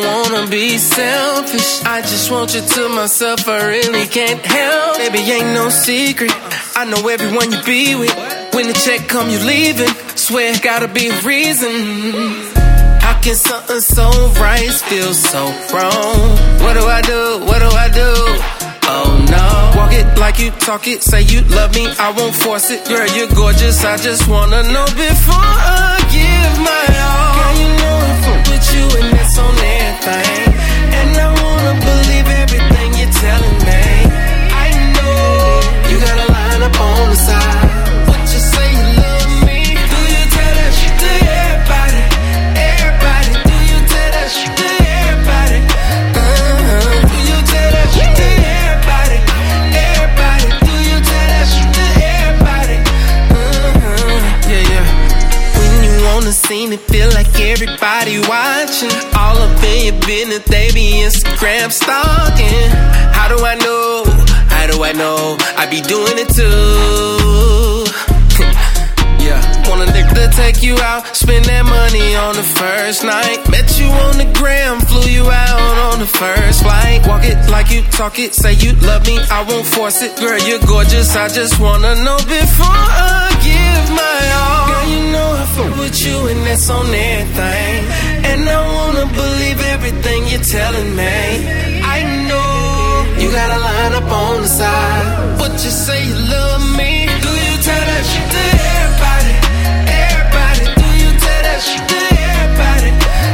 wanna be selfish. I just want you to myself, I really can't help. Baby, ain't no secret, I know everyone you be with. When the check come, you leaving. Swear, gotta be a reason. How can something so right feel so wrong? What do I do? What do I do? Oh no. Walk it like you talk it, say you love me, I won't force it. Girl, you're gorgeous, I just wanna know before I give my all. Girl, you know I fuck with you and that's on everything. And I wanna believe everything you're telling me. I know you got a line up on the side. What you say you love me? Do you tell that shit to everybody? Everybody, do you tell that shit to everybody? Do you tell that shit to everybody? Everybody, do you tell that shit to everybody? Yeah, yeah. When you on the scene, it feel like everybody watching. All up in your business, they be Instagram stalking. How do I know? How do I know? I be doing it too. Yeah, want a nigga to take you out, spend that money on the first night. Met you on the gram, flew you out on the first flight. Walk it like you talk it, say you love me, I won't force it. Girl, you're gorgeous, I just wanna know before I give my all. Girl, you know I fuck with you and that's on everything. And I wanna believe everything you're telling me. I know you got a line up on the side. What you say you love me? Do you tell that shit to everybody? Everybody, do you tell that shit to everybody?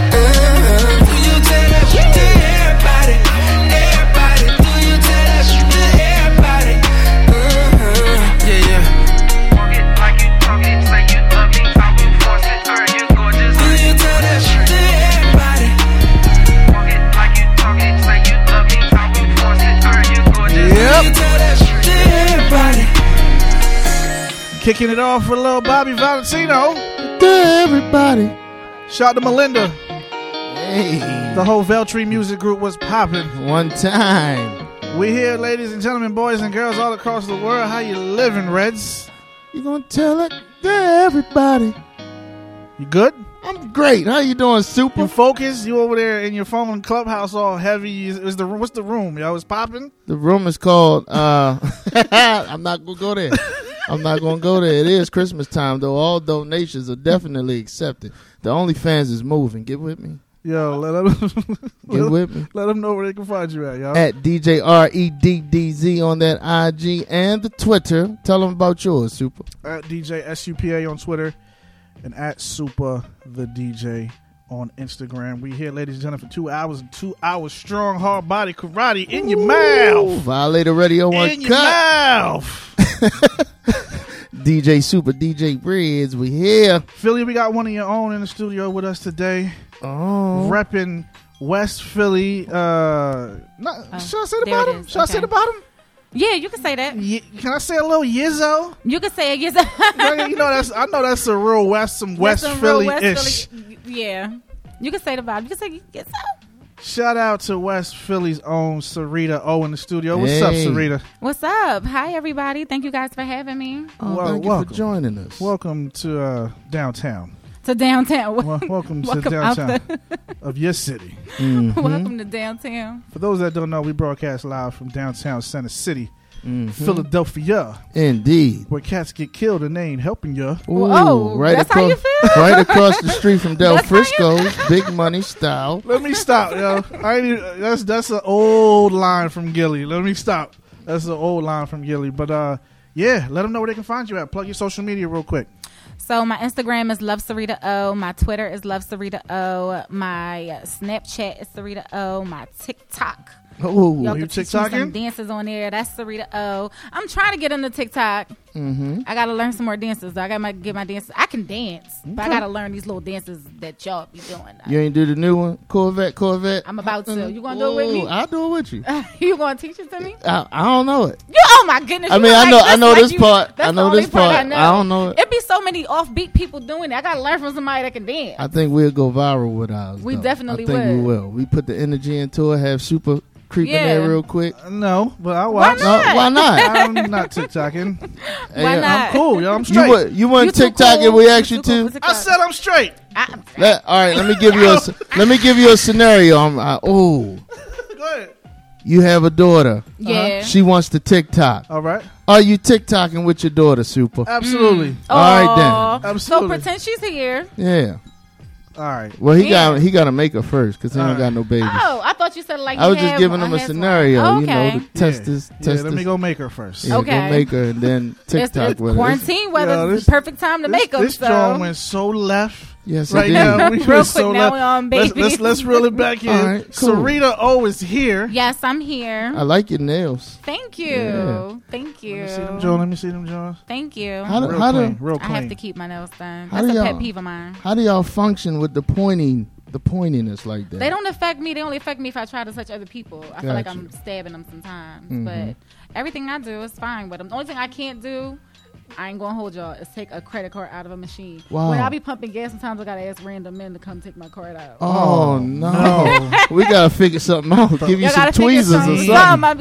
Do you tell that shit to everybody? Everybody, do you tell that shit to everybody? Yeah, yeah. Walk it like you talk it, say you love me, I won't force it. Girl, you gorgeous. Do you tell that shit to everybody? Walk it like you talk it, say you love me, I won't force it. Girl, you gorgeous. Yep. Do you tell that shit to everybody? Kicking it off with little Bobby Valentino. To everybody. Shout out to Melinda. Hey. The whole Veltree music group was popping. One time. We here, ladies and gentlemen, boys and girls all across the world. How you living, Reds? You gonna tell it to everybody. You good? I'm great. How you doing, Super? You focused? You over there in your phone clubhouse all heavy? What's the room? Yo, it's popping? The room is called, I'm not gonna go there. I'm not going to go there. It is Christmas time, though. All donations are definitely accepted. The OnlyFans is moving. Get with me. Yo, Get with me. Let them know where they can find you at, y'all. At DJ REDDZ on that IG and the Twitter. Tell them about yours, Super. At DJ SUPA on Twitter and at Super the DJ on Instagram. We here, ladies and gentlemen, for 2 hours and 2 hours strong, hard body karate in your mouth. Violator Radio in Uncut. your mouth. DJ Super, DJ Breads, we here. Philly, we got one of your own in the studio with us today. Oh. Repping West Philly. Should I say the bottom? Should I say the bottom? Yeah, you can say that. Can I say a little Yizzo? You can say a Yizzo. You know, I know that's a real West Philly-ish. Yeah. You can say the bottom. You can say Yizzo. Shout out to West Philly's own Sarita O in the studio. What's up, Sarita? What's up? Hi, everybody. Thank you guys for having me. Thank you for joining us. Welcome to downtown. To downtown. Welcome to downtown of your city. Mm-hmm. Welcome to downtown. For those that don't know, we broadcast live from downtown Center City, Philadelphia. Indeed. Where cats get killed and they ain't helping you. Oh, right, that's how you feel? Right across the street from Del Frisco's, Big Money Style. Let me stop, yo. That's an old line from Gilly. Let me stop. That's an old line from Gilly. But yeah, let them know where they can find you at. Plug your social media real quick. So my Instagram is Love Sarita O. My Twitter is Love Sarita O. My Snapchat is Sarita O. My TikTok. Oh, y'all you can teach me some TikToking? dances on there. That's Sarita O. I'm trying to get into TikTok. Mm-hmm. I got to learn some more dances. I got to get my dances. I can dance, but I got to learn these little dances that y'all be doing. You ain't do the new one? Corvette? I'm about to. You going to do it with me? I'll do it with you. You going to teach it to me? I don't know it. Oh my goodness. I mean, I know this part. I know this part. I don't know it. It be so many offbeat people doing it. I got to learn from somebody that can dance. I think we'll go viral with ours. We definitely will. I think we will. We put the energy into it, have Super creep in there real quick? No, but I'll watch. Why not? I'm not TikToking. Why not? I'm cool, yo. I'm straight. You want TikTok if we ask you to? I said I'm straight. All right, let me give you a scenario. Go ahead. You have a daughter. Yeah. She wants to TikTok. All right. Are you TikToking with your daughter, Super? Absolutely. All right then. Absolutely. So pretend she's here. Yeah. All right. Well, he got to make her first because he don't got no babies. Oh, I thought you said like. I was just giving him a scenario, okay. to test this. Let me go make her first. Yeah, okay. Go make her and then TikTok it's with her. quarantine weather. It's the perfect time to make them. This John went so left. Yes, right now. We real quick, so now left. we on baby. Let's reel it back in. All right, cool. Sarita O is here. Yes, I'm here. I like your nails. Thank you. Yeah. Thank you. Let me see them, John. Thank you. Real clean. I have to keep my nails done. That's a pet peeve of mine. How do y'all function with the pointiness like that? They don't affect me. They only affect me if I try to touch other people. I feel like I'm stabbing them sometimes. Mm-hmm. But everything I do is fine with them. The only thing I can't do, I ain't gonna hold y'all, is take a credit card out of a machine. Wow. When I be pumping gas, sometimes I gotta ask random men to come take my card out. Oh no. We gotta figure something out. Give you some tweezers or something.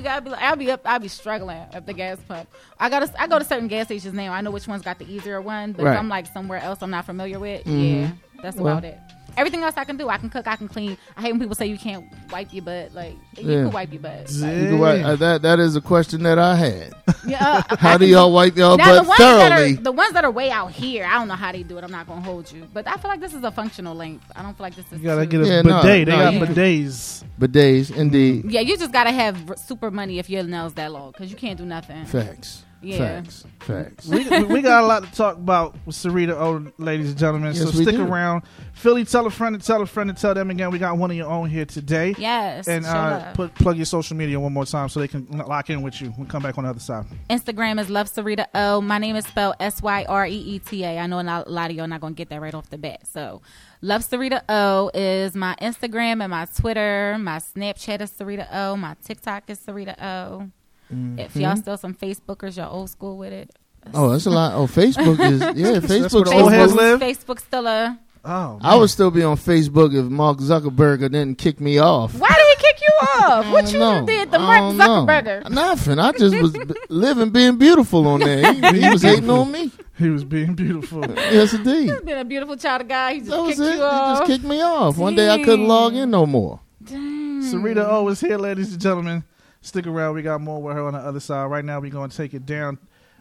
I'll be struggling at the gas pump. I go to certain gas stations now. I know which one's got the easier one, but if I'm like somewhere else I'm not familiar with, that's about it. Everything else I can do. I can cook. I can clean. I hate when people say you can't wipe your butt. Like, you can wipe your butt. That is a question that I had. Yeah, how do y'all wipe y'all butt thoroughly? The ones that are way out here, I don't know how they do it. I'm not going to hold you. But I feel like this is a functional length. I don't feel like this is. You got to get a bidet. They got bidets. Bidets, indeed. Yeah, you just got to have super money if your nails that long because you can't do nothing. Facts. Yeah. Facts. We got a lot to talk about with Sarita O, ladies and gentlemen. Yes, so stick around. Philly, tell a friend and tell a friend and tell them again. We got one of your own here today. Yes. And plug your social media one more time so they can lock in with you. We'll come back on the other side. Instagram is Love Sarita O. My name is spelled SYREETA. I know a lot of y'all not going to get that right off the bat. So Love Sarita O is my Instagram and my Twitter. My Snapchat is Sarita O. My TikTok is Sarita O. Mm-hmm. If y'all still some Facebookers, y'all old school with it. That's a lot. Oh, Facebook is Facebook. Facebook still a. Oh, man. I would still be on Facebook if Mark Zuckerberg didn't kick me off. Why did he kick you off? What you did to Mark Zuckerberg? Nothing. I just was living, being beautiful on there. He was hating on me. He was being beautiful. Yes, indeed. He's been a beautiful child of God. He just kicked you off. He just kicked me off. One day I couldn't log in no more. Dang. Sarita O is here, ladies and gentlemen. Stick around. We got more with her on the other side. Right now, we're going to take it down,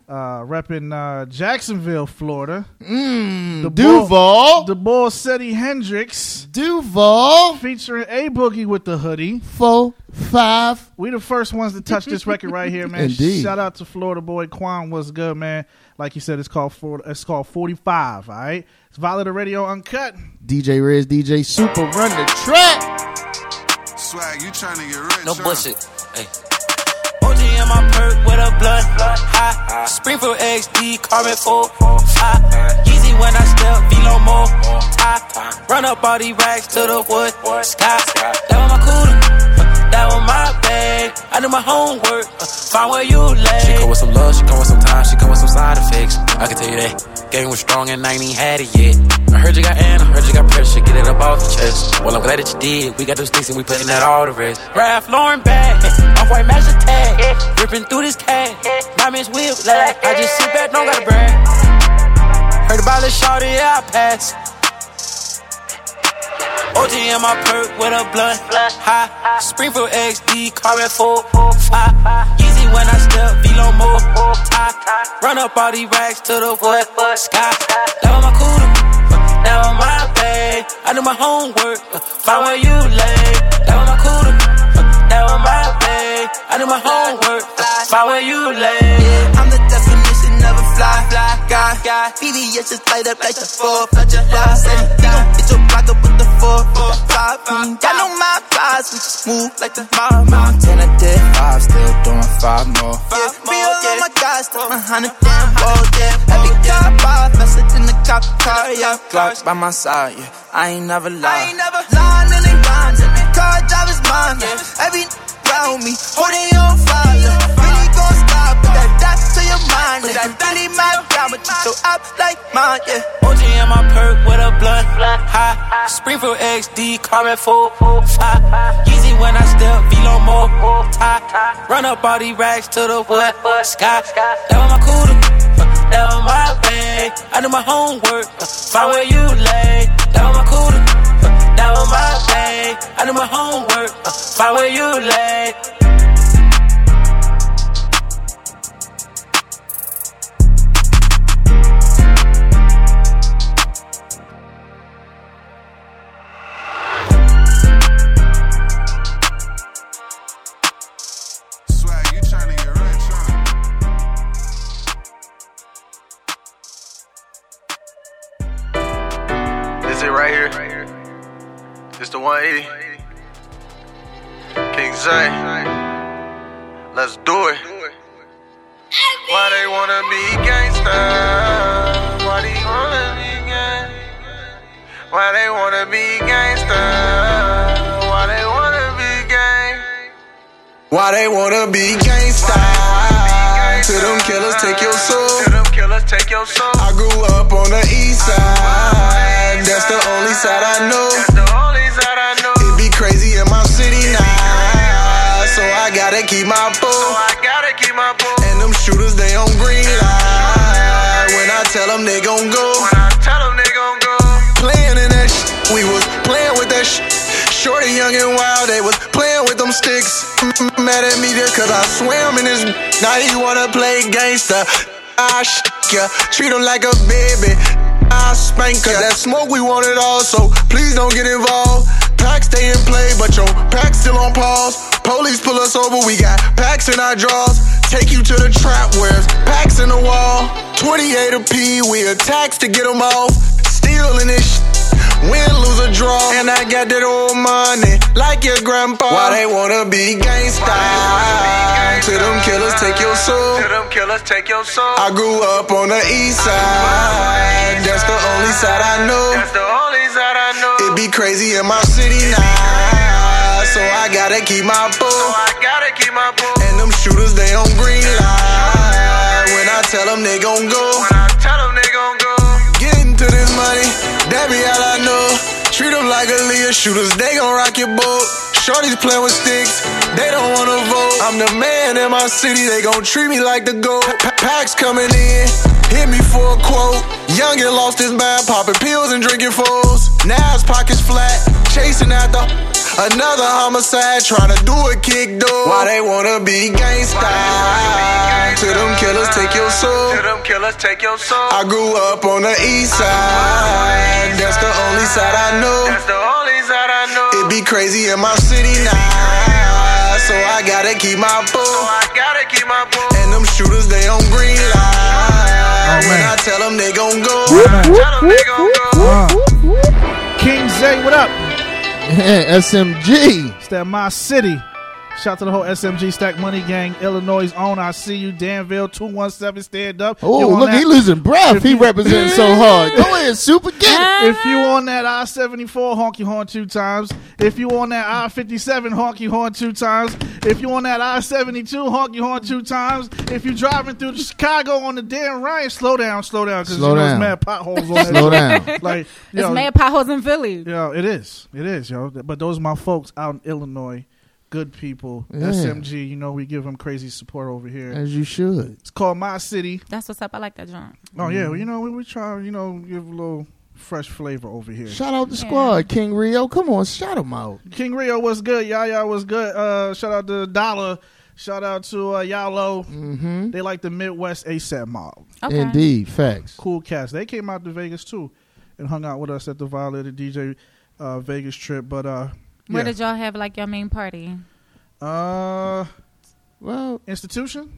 repping Jacksonville, Florida. Duval. The boy Seti Hendrix. Duval. Featuring A Boogie with the hoodie. 4, 5. We the first ones to touch this record right here, man. Indeed. Shout out to Florida boy Quan. Was good, man. Like you said, it's called 45. All right. It's Violet Radio Uncut. DJ Rez, DJ Super, run the track. Swag, you trying to get rich? No bullshit. Hey. OG in my perk with a blunt. High. Springfield XD, carbon 4. High. Easy when I step, below more. High. Run up all these racks to the wood. Sky. That was my cooler. That was my bag. I do my homework. Find where you lay. She come with some love, she come with some time, she come with some side effects. I can tell you that. Game was strong and I ain't even had it yet. I heard you got Anna, heard you got pressure, get it up off your chest. Well, I'm glad that you did. We got those sticks and we putting that all the rest. Ralph Lauren bag, off-white master tag, ripping through this cash. Diamonds whip, like I just sit back, don't gotta brag. Heard about this shawty, yeah, I pass. OG in my perk with a blunt, high. Springfield XD, carbon 4, 5. Easy when I step, below more, high. Run up all these racks to the wood, sky. That was my cooler, that was my bag. I do my homework, find where you lay. That was my cooler, that was my bag. I do my homework, find where you lay. I'm the definition of a fly guy. BBS just light up like the 4th of July. Said he gon' hit your block up with the 4, 5. Y'all know my vibes, we just move like the mob. Montana did 5, still doing 5 more. Yeah, real on my guys, stuck behind the damn wall, yeah. Every car bar, faster than the cop car, yeah. Glock by my side, yeah. I ain't never lied. I ain't never lying in they rhymes. Every car driver's mine, yeah. Every around me, holding on fire. Really gon' stop, put that to your mind. Yeah. Really my down, but you so up like mine, yeah. OG in my perk with a blunt, high. Springfield XD, carbon 4, 5. Easy when I step, below more, Run up all these racks to the wood, sky. That was my cooler, that was my bag. I do my homework, find where you lay. That was my cooler, that was my bag. I do my homework, find where you lay. Is it right here? It's the 180. King Zay. Let's do it. Why they wanna be gangsta? Why they wanna be gangsta? Why they wanna be gangsta? Why they wanna be gang? Why they wanna be gangsta? To them killers take your soul. To them killers take your soul. I grew up on the east side. That's the only side I know. That's the only side I know. It be crazy in my city now, so I gotta keep my bull. And them shooters, they on green light. When I tell them they gon' go. Playing in that shit, we was playing with that shit. Shorty, young and wild, they was playing with them sticks. Mad at me just cause I swam in this. Now he wanna play gangsta. I ya, treat him like a baby. I spank her. That smoke, we want it all, so please don't get involved. Pack stay in play, but your pack still on pause. Police pull us over, we got packs in our drawers. Take you to the trap where it's packs in the wall. 28 a P, we attacks to get them off. Still in this shit. Win, lose, or draw. And I got that old money, like your grandpa. Why they wanna be gangsta? To them killers take your soul. To them killers take your soul. I grew up on the east side. That's the only side I know. That's the only side I know. It be crazy in my city now, so I gotta keep my bull. And them shooters, they on green light. When I tell them they gon' go. Getting to this money, that be all I know. Treat them like Aaliyah shooters, they gon' rock your boat. Shorties playing with sticks, they don't wanna vote. I'm the man in my city, they gon' treat me like the GOAT. Packs coming in, hit me for a quote. Young and lost his mind, popping pills and drinking foes. Now his pockets flat, chasing after another homicide, trying to do a kick door. Why they wanna be gangsta? To them killers take your soul. To them killers take your soul. I grew up on the east side. That's the only side I know. That's the only side I know. It be crazy in my city now, so I gotta keep my bull. And them shooters, they on green light. When I tell them they gon' go. King Zay, what up? SMG. It's that My City. Shout out to the whole SMG Stack Money Gang, Illinois' own. I see you, Danville 217. Stand up. Oh, look, he losing breath. He representing so hard. Go ahead, Super, get it. If you on that I-74, honky horn 2 times. If you on that I-57, honky horn 2 times. If you on that I-72, honky horn 2 times. If you driving through Chicago on the Dan Ryan, slow down, because there's mad potholes on that. Slow down. Like, there's mad potholes in Philly. Yo, it is, yo. But those are my folks out in Illinois. Good people. Yeah. SMG, you know, we give them crazy support over here. As you should. It's called My City. That's what's up. I like that joint. Oh, yeah. Well, you know, we try, you know, give a little fresh flavor over here. Shout out the squad, King Rio. Come on, shout him out. King Rio was good. Yaya was good. Shout out to Dollar. Shout out to Yalo. Mm-hmm. They like the Midwest ASAP mob. Okay. Indeed, facts. Cool cats. They came out to Vegas, too, and hung out with us at the Violator DJ Vegas trip. But where did y'all have, like, your main party? Well, Institution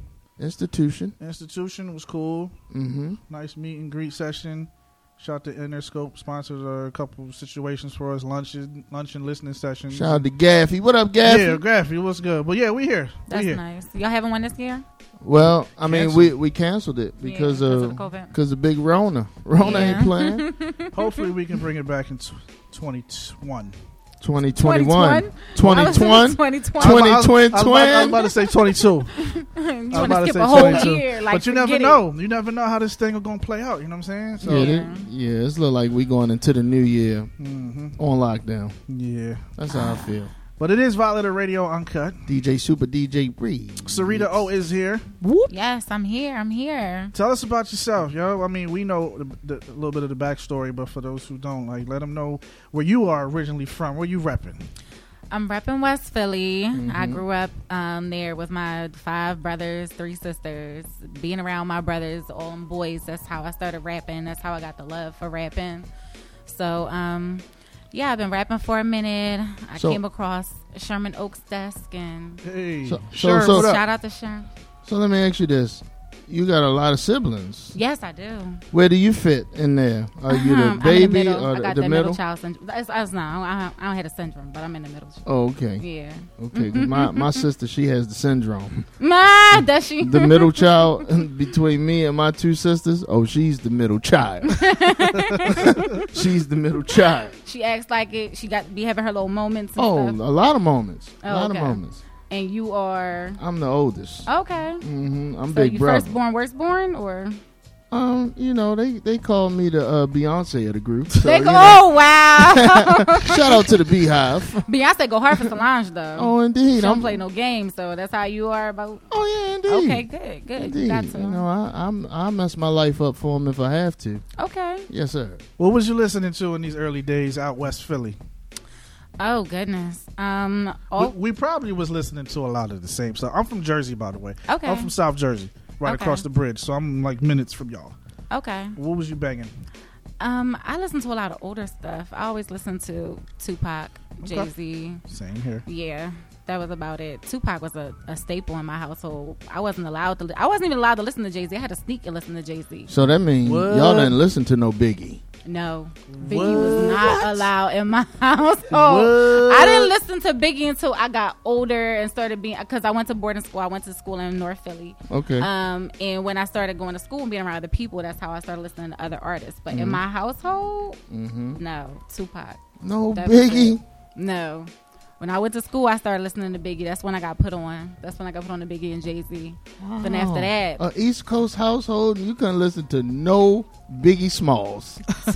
was cool. Mm-hmm. Nice meet and greet session. Shout out to Interscope, sponsors a couple of situations for us, lunch and listening sessions. Shout out to Gaffy. What up, Gaffy? Yeah, Gaffy, what's good? But yeah, we here. That's nice. Y'all having one this year? Well, I mean, we canceled it because of big Rona. Rona ain't playing. Hopefully, we can bring it back in 2021. 2021. 2020. I was about to say 22. You want to skip a whole year. Like, but you never know. You never know how this thing is going to play out. You know what I'm saying? So, it's look like we going into the new year on lockdown. Yeah. That's how I feel. But it is Violator Radio Uncut. DJ Super DJ Breeze. Sarita O is here. Yes, I'm here. Tell us about yourself, yo. I mean, we know a little bit of the backstory, but for those who don't, like, let them know where you are originally from. Where you repping? I'm repping West Philly. I grew up there with my 5 brothers, 3 sisters. Being around my brothers, all them boys, that's how I started rapping. That's how I got the love for rapping. So, yeah, I've been rapping for a minute. I came across Sherman Oaks' desk, and Sherman, shout out to Sherman. So let me ask you this. You got a lot of siblings. Yes, I do. Where do you fit in there? Are you the baby or I got the middle? middle child syndrome. I don't have a syndrome, but I'm in the middle. Oh, okay. Yeah. Okay, 'cause my sister, she has the syndrome. Does she? The middle child between me and my 2 sisters. Oh, she's the middle child. She's the middle child. She acts like it. She be having her little moments. And Oh, stuff. a lot of moments. Oh, a lot okay. of moments. And you are? I'm the oldest. Okay. I'm so big you brother. Firstborn, worstborn, or? You know, they call me the Beyonce of the group. So, Oh, wow. Shout out to the Beehive. Beyonce go hard for Solange, though. Oh, indeed. She don't play no games, so that's how you are about. Oh, yeah, indeed. Okay, good. Indeed. You got to. You know, I mess my life up for him if I have to. Okay. Yes, sir. What was you listening to in these early days out West Philly? Oh, goodness. We probably was listening to a lot of the same stuff. I'm from Jersey, by the way. Okay. I'm from South Jersey, right across the bridge, so I'm like minutes from y'all. Okay. What was you banging? I listen to a lot of older stuff. I always listen to Tupac, Jay-Z. Same here. Yeah, that was about it. Tupac was a staple in my household. I wasn't even allowed to listen to Jay-Z. I had to sneak and listen to Jay-Z. So that means y'all didn't listen to no Biggie. No, Biggie was not allowed in my household. I didn't listen to Biggie until I got older and started being, because I went to boarding school. I went to school in North Philly. Okay. And when I started going to school and being around other people, that's how I started listening to other artists. But in my household, no, Tupac. No That was Biggie. it. No. When I went to school, I started listening to Biggie. That's when I got put on. That's when I got put on to Biggie and Jay-Z. Then after that, An East Coast household, you couldn't listen to no Biggie Smalls.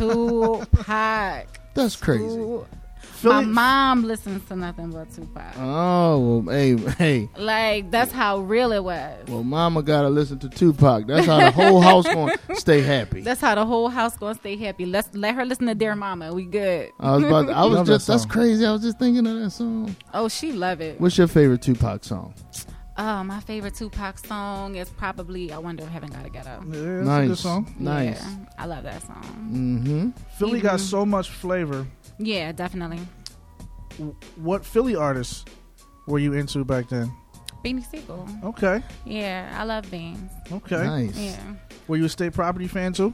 Tupac. That's crazy. My mom listens to nothing but Tupac. Oh, well, hey. Like, that's how real it was. Well, mama got to listen to Tupac. That's how the whole house going to stay happy. That's how the whole house going to stay happy. Let her listen to Dear Mama. We good. That's crazy. I was just thinking of that song. Oh, she love it. What's your favorite Tupac song? Oh, my favorite Tupac song is probably I Wonder If Heaven Gotta Get Up. Yeah, that's a good song. Nice. Yeah, I love that song. Mm-hmm. Philly got so much flavor. Yeah, definitely. What Philly artists were you into back then? Beanie Siegel. Okay. Yeah, I love Beans. Okay. Nice. Yeah. Were you a State Property fan too?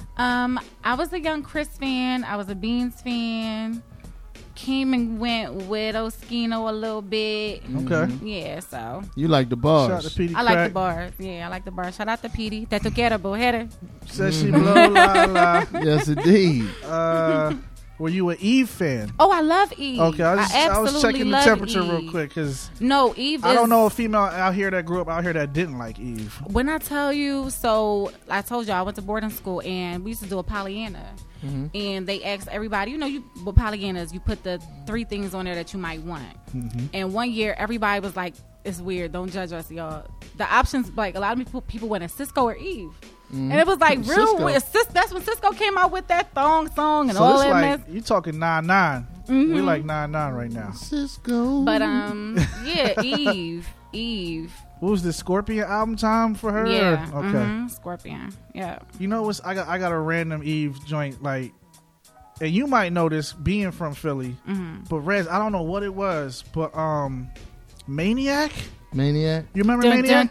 I was a Young Chris fan. I was a Beans fan. Came and went with Oskino a little bit. Okay. Yeah, so. You like the bars. Shout out to Petey I like Crack. the bars. Yeah, I like the bars. Shout out to Petey. Te tu quiero, mujer. Said she blow la la. Yes, indeed. Were you an Eve fan? Oh, I love Eve. Okay, I was absolutely checking the love temperature Eve. real quick because No, Eve I is, don't know a female out here that grew up out here that didn't like Eve. When I tell you, so I told you I went to boarding school and we used to do a Pollyanna. And they asked everybody, with Pollyannas, you put the 3 things on there that you might want. And one year, everybody was like, it's weird, don't judge us, y'all. The options, like, a lot of people wanted Cisco or Eve. And it was like, real weird. That's when Cisco came out with that thong song and So all it's that like, mess. you talking 9-9. We like 9-9 right now. Cisco. But, yeah, Eve. What was the Scorpion album time for her? Yeah. Okay. Scorpion. Yeah. You know what's I got a random Eve joint, like, and you might know this being from Philly, but Rez, I don't know what it was, but Maniac. Maniac. You remember Maniac?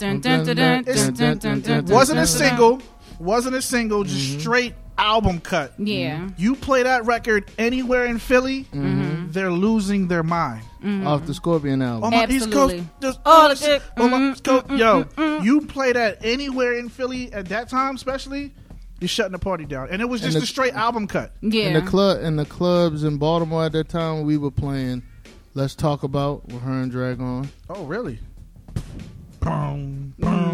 Wasn't a single, just straight album cut. Yeah. You play that record anywhere in Philly, they're losing their mind. Off the Scorpion album. On my East Coast, yo, you play that anywhere in Philly at that time, especially, you're shutting the party down. And it was just a straight album cut. Yeah. In the clubs in Baltimore at that time, we were playing Let's Talk About with her and Drag On. Oh, really? Okay,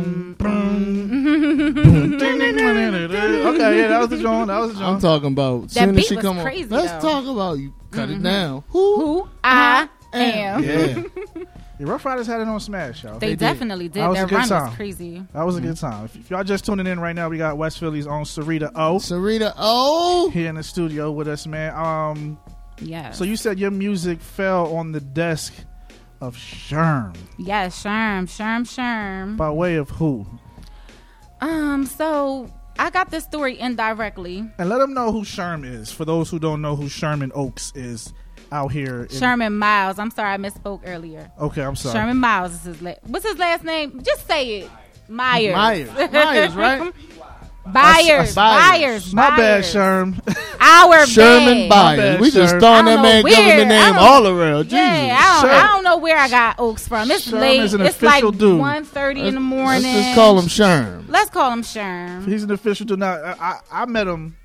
yeah, that was the joint. I'm talking about that soon beat as she was come crazy, on. Let's though. talk about you. Cut it down. Who? I Am. Yeah. The Rough Riders had it on Smash, y'all. They definitely did. That was Their a good run time. was crazy. That was a good time. If y'all just tuning in right now, we got West Philly's own Sarita O Sarita O. here in the studio with us, man. Yeah. So you said your music fell on the desk of Sherm. Yes, Sherm. By way of who? So I got this story indirectly. And let them know who Sherm is. For those who don't know who Sherman Oaks is out here. Sherman Miles. I'm sorry, I misspoke earlier. Okay, I'm sorry. Sherman Miles is his what's his last name? Just say it. Myers. Myers, right? Byers. My bad, Sherm. Our Sherman bad. Byers. bad, We just Sherm. throwing I that don't man know government where. name I all around. Jesus. Yeah, I don't know where I got Oaks from. It's Sherm late. is an It's like official dude. 1:30 in the morning. Let's just call him Sherm. Let's call him Sherm. He's an official dude. Now, I met him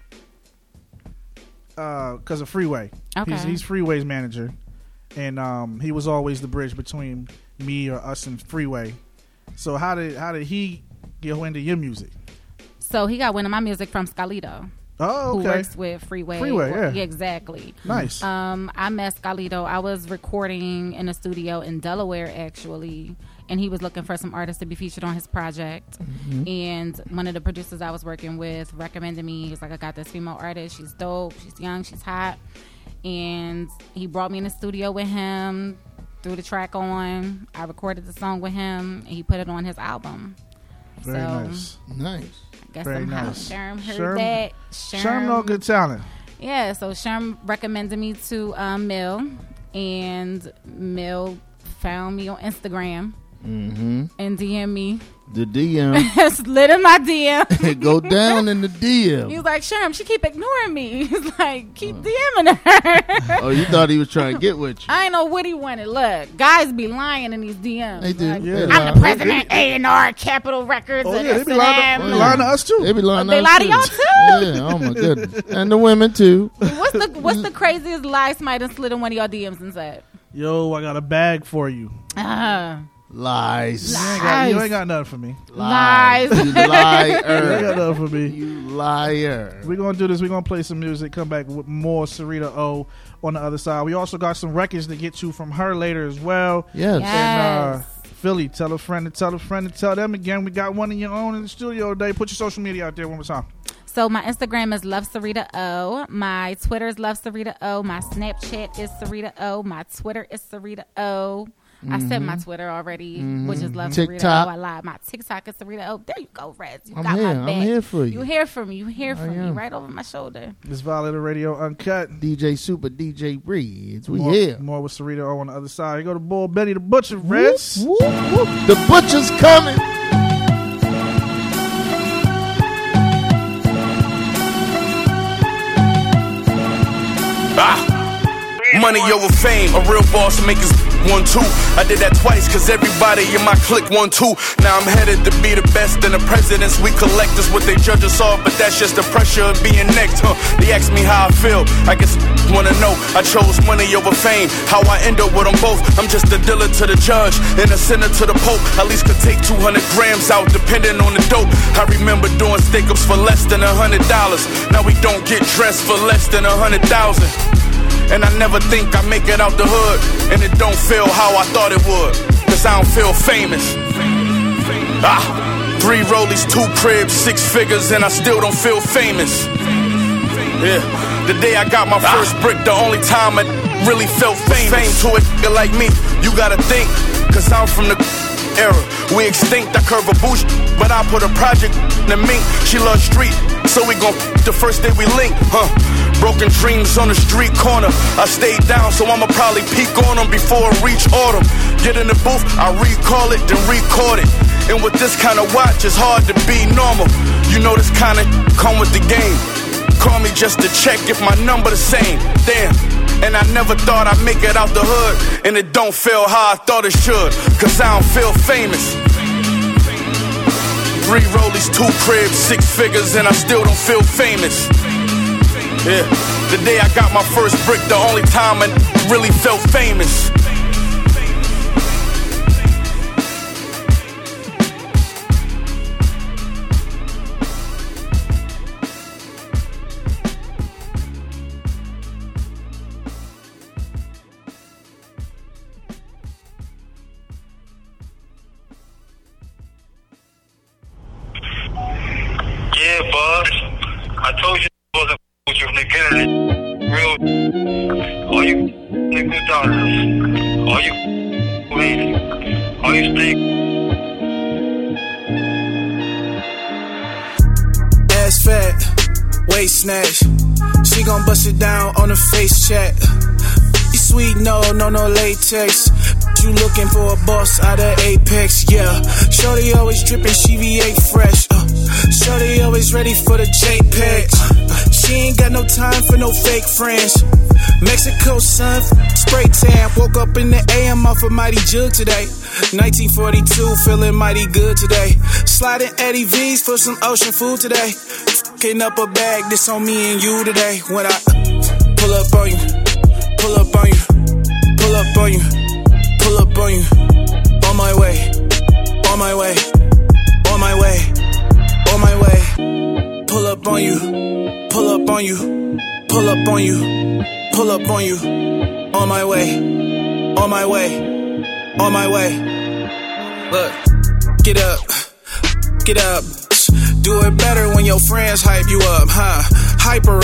because of Freeway. Okay. He's Freeway's manager. And he was always the bridge between me or us and Freeway. So how did he get into your music? So he got wind of my music from Scalito. Oh, okay. Who works with Freeway. Yeah. Exactly. Nice. I met Scalito. I was recording in a studio in Delaware, actually, and he was looking for some artists to be featured on his project. Mm-hmm. And one of the producers I was working with recommended me. He was like, I got this female artist. She's dope. She's young. She's hot. And he brought me in the studio with him, threw the track on. I recorded the song with him, and he put it on his album. Very nice. Nice. I guess Very somehow nice. Sherm heard that. Sherm know good talent. Yeah, so Sherm recommended me to Mill, and Mill found me on Instagram and DM me. The DM. Slid in my DM. Go down in the DM. He was like, Sherm, she keep ignoring me. He's like, keep DMing her. Oh, you thought he was trying to get with you. I ain't know what he wanted. Look, guys be lying in these DMs. They do. Like, Yeah. I'm the president, A&R, Capitol Records, Oh, and yeah, they be lying to us too. They be lying They to lie us to too. y'all too? Yeah, oh my goodness. And the women too. What's the craziest lie somebody done slid in one of y'all DMs and said? Yo, I got a bag for you. Lies. You ain't got nothing for me. Lies. You You ain't liar. got nothing for me. You liar. We're going to do this. We're going to play some music, come back with more Sarita O on the other side. We also got some records to get to from her later as well. Yes. And Philly, tell a friend to tell a friend to tell them again. We got one of your own in the studio today. Put your social media out there one more time. So my Instagram is Love Sarita O. My Twitter is Love Sarita O. My Snapchat is Sarita O. My Twitter is Sarita O. I said my Twitter already, which is Love TikTok. Sarita O. I lied. My TikTok is Sarita O. There you go, Rez. You I'm got here. my back. I'm here for you. You hear from me. You hear from me am. right over my shoulder. This Violator Radio Uncut. DJ Super, DJ Breeds. We More, here. more with Sarita O on the other side. You go to Bull Betty the Butcher, Reds. Whoop, whoop. The butcher's coming. Money over fame, a real boss makers 1-2. I did that twice cause everybody in my clique 1-2. Now I'm headed to be the best and the presidents we collect is what they judge us off, but that's just the pressure of being next, They ask me how I feel, I guess wanna know. I chose money over fame, how I end up with them both. I'm just a dealer to the judge and a sinner to the pope. At least could take 200 grams out depending on the dope. I remember doing steak-ups for less than $100. Now we don't get dressed for less than 100,000. And I never think I make it out the hood, and it don't feel how I thought it would, cause I don't feel famous. 3 rollies, 2 cribs, 6 figures, and I still don't feel famous. Yeah, the day I got my first brick, the only time I really felt famous. Fame to a nigga like me, you gotta think, cause I'm from the era. We extinct, I curve a bush, but I put a project in the mink. She loves street, so we gon' the first day we link, Broken dreams on the street corner. I stayed down, so I'ma probably peek on them before I reach autumn. Get in the booth, I recall it, then record it. And with this kind of watch, it's hard to be normal. You know this kind of come with the game. Call me just to check if my number the same. Damn. And I never thought I'd make it out the hood, and it don't feel how I thought it should, cause I don't feel famous. 3 rollies, 2 cribs, 6 figures, and I still don't feel famous. Yeah, the day I got my first brick, the only time I really felt famous. always think. Ass fat, waist snatch. She gon' bust it down on the face chat. You sweet, no latex. You looking for a boss out of Apex, yeah. Shorty always drippin', she V8 fresh. Shorty always ready for the JPEG. She ain't got no time for no fake friends. Mexico sun, spray tan. Woke up in the AM off a mighty jug today. 1942, feeling mighty good today. Sliding Eddie V's for some ocean food today. Fucking up a bag, this on me and you today. When I pull up on you, pull up on you, pull up on you, pull up on you. On my way, on my way, on my way, on my way. Pull up on you, pull up on you, pull up on you, pull up on you. On my way, on my way, on my way. Look, get up, get up. Do it better when your friends hype you up, huh? Hype her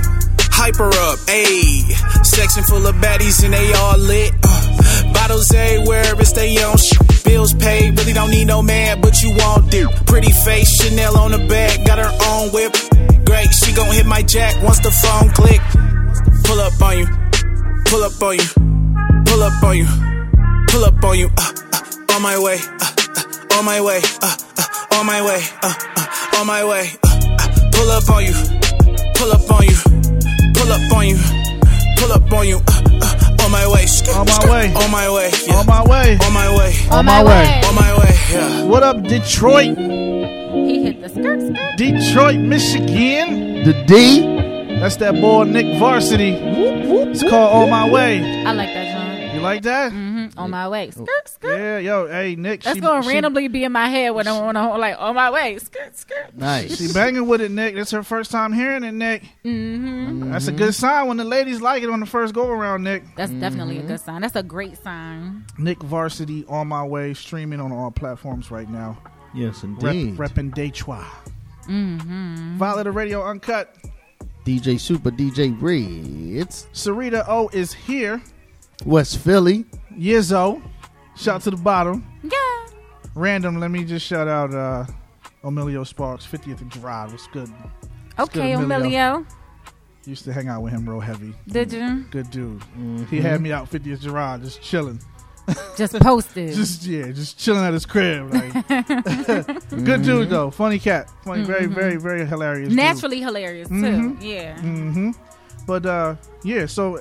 up, ayy. Section full of baddies and they all lit. Bottles everywhere, it's they own shit. Bills paid, really don't need no man, but you want it. Pretty face, Chanel on the back, got her own whip. Great, she gon' hit my jack once the phone click. Pull up on you, pull up on you, pull up on you, pull up on you. On my way, on my way, on my way, on my way. Pull up on you, pull up on you, pull up on you, pull up on you. On my way, on my way, on my way, on my way, on my way, on my way, on my way. Yeah. What up, Detroit? He hit the skirt. Detroit, Michigan. The D. That's that boy Nick Varsity. It's called On My Way. I like that song. You like that? Mm-hmm. On my way. Skirt. Yeah, yo, hey Nick. That's gonna randomly be in my head when I'm like on my way. Skirt. Nice. She banging with it, Nick. That's her first time hearing it, Nick. Mm-hmm. That's a good sign when the ladies like it on the first go around, Nick. That's definitely a good sign. That's a great sign. Nick Varsity, On My Way, streaming on all platforms right now. Yes, indeed. Reppin' Detroit. Mm-hmm. Violet the Radio Uncut. DJ Super, DJ Ritz. Sarita O is here. West Philly. Yizzo. Shout to the bottom. Yeah. Random, let me just shout out Emilio Sparks, 50th Drive. What's good? Okay, Emilio. Used to hang out with him real heavy. Did you? Good dude. Mm-hmm. He had me out 50th Gerard, just chilling. Just posted. just chilling at his crib. Like. Good dude though. Funny cat. Funny, very, very, very hilarious. Naturally dude. Hilarious too. Mm-hmm. Yeah. Mm-hmm. But yeah, so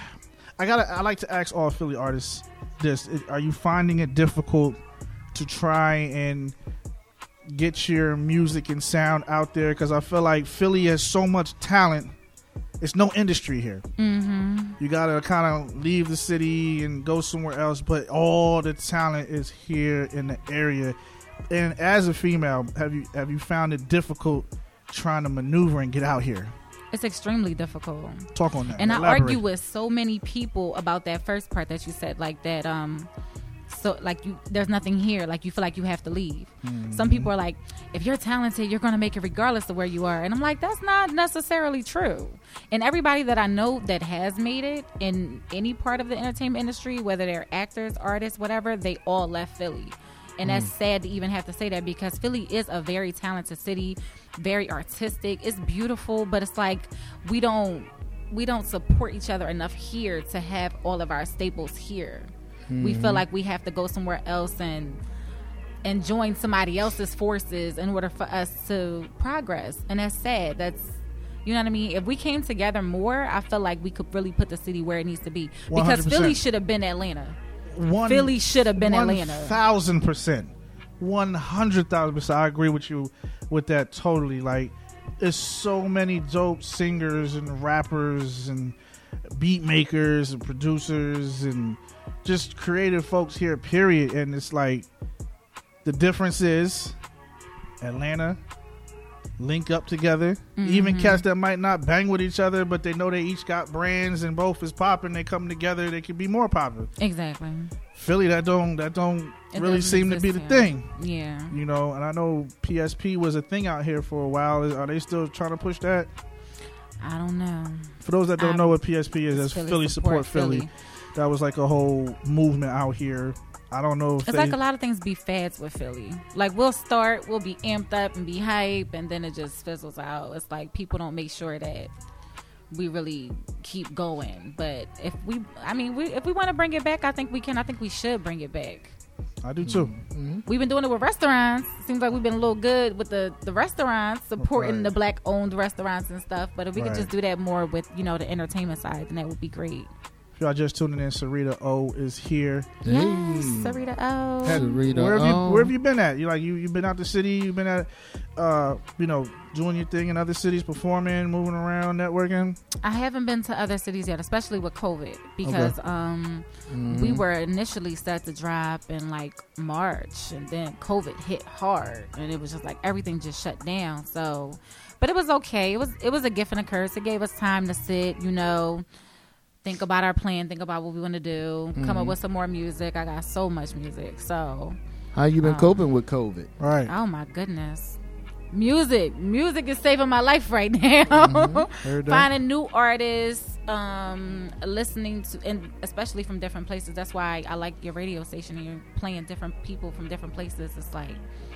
I like to ask all Philly artists this. Are you finding it difficult to try and get your music and sound out there? Because I feel like Philly has so much talent. It's no industry here. Mm-hmm. You gotta kind of leave the city and go somewhere else, but all the talent is here in the area. And as a female, have you found it difficult trying to maneuver and get out here? It's extremely difficult. Talk on that. And Elaborate. I argue with so many people about that first part that you said, like that. So like there's nothing here. Like you feel like you have to leave. Mm-hmm. Some people are like, if you're talented, you're gonna make it regardless of where you are. And I'm like, that's not necessarily true. And everybody that I know that has made it in any part of the entertainment industry, whether they're actors, artists, whatever, they all left Philly. And that's sad to even have to say that, because Philly is a very talented city, very artistic. It's beautiful, but it's like we don't support each other enough here to have all of our staples here. Mm-hmm. We feel like we have to go somewhere else and join somebody else's forces in order for us to progress. And that's sad. That's, you know what I mean? If we came together more, I feel like we could really put the city where it needs to be. Because 100%. Philly should have been Atlanta. Philly should have been Atlanta. 1,000%. 100,000%. I agree with you with that totally. Like, there's so many dope singers and rappers and beat makers and producers and just creative folks here, period. And it's like, the difference is Atlanta link up together. Mm-hmm. Even cats that might not bang with each other, but they know they each got brands and both is popping, they come together, they can be more popular. Exactly. Philly, that don't really seem to be the thing. Yeah. You know, and I know PSP was a thing out here for a while. Are they still trying to push that? I don't know. For those that don't know what PSP is, that's Philly Support Philly. That was like a whole movement out here I don't know if it's like a lot of things be fads with Philly. Like we'll be amped up and be hype, and then it just fizzles out. It's like people don't make sure that we really keep going. But if we want to bring it back, I think we can. I think we should bring it back. I do too. Mm-hmm. We've been doing it with restaurants. Seems like we've been a little good with the restaurants, supporting the black owned restaurants and stuff. But if we could just do that more with the entertainment side, then that would be great. If y'all just tuning in, Sarita O is here. Yes, Sarita O. Where have you been at? You've been out the city. You've been at, doing your thing in other cities, performing, moving around, networking. I haven't been to other cities yet, especially with COVID, because we were initially set to drop in like March, and then COVID hit hard, and it was just like everything just shut down. So, but it was okay. It was a gift and a curse. It gave us time to sit, think about our plan, think about what we want to do, come up with some more music. I got so much music. So how you been coping with COVID? Right. Oh my goodness. Music is saving my life right now. Finding new artists, listening to, and especially from different places. That's why I like your radio station, and you're playing different people from different places. It's like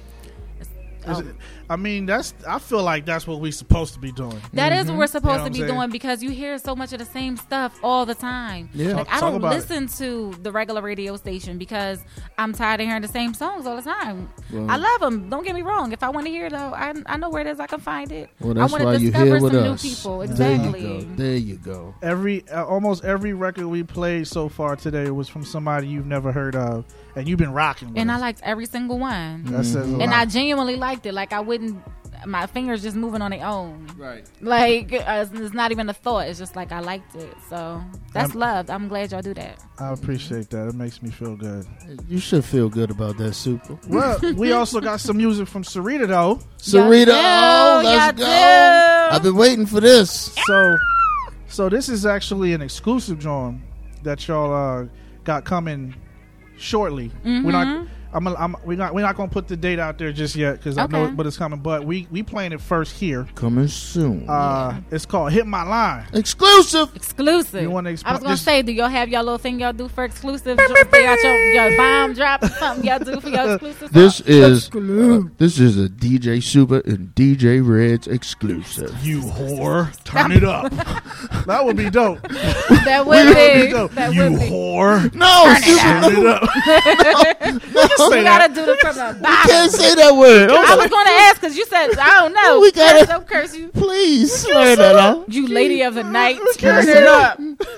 I feel like that's what we're supposed to be doing. That is what we're supposed to be doing, because you hear so much of the same stuff all the time. Yeah. Like I don't listen to the regular radio station because I'm tired of hearing the same songs all the time. Well, I love them. Don't get me wrong. If I want to hear it, though, I know where it is. I can find it. Well, that's I want why to discover you here with some us. New people. Exactly. There you go. Almost every record we played so far today was from somebody you've never heard of, and you've been rocking with and us. I liked every single one. That says a lot. And I genuinely liked it. Like I wouldn't, my fingers just moving on their own. Right. Like it's not even a thought. It's just like I liked it. So that's love. I'm glad y'all do that. I appreciate that. It makes me feel good. You should feel good about that, Super. Well, we also got some music from Sarita though. Sarita O, let's go. I've been waiting for this. So this is actually an exclusive joint that y'all got coming shortly. We're not gonna put the date out there just yet because I know it, but it's coming. But we playing it first here. Coming soon. It's called "Hit My Line." Exclusive. You want to? I was gonna say, do y'all have y'all little thing y'all do for exclusive? Your bomb drop or something y'all do for your exclusive? This is a DJ Super and DJ Red's exclusive. You whore, turn it up. That would be dope. That would be dope. You whore. No, turn it up. No. We gotta do this from the bottom. You can't say that word. I was gonna ask because you said I don't know. We gotta don't curse you. Please swear that out. You lady of the night, turn it up.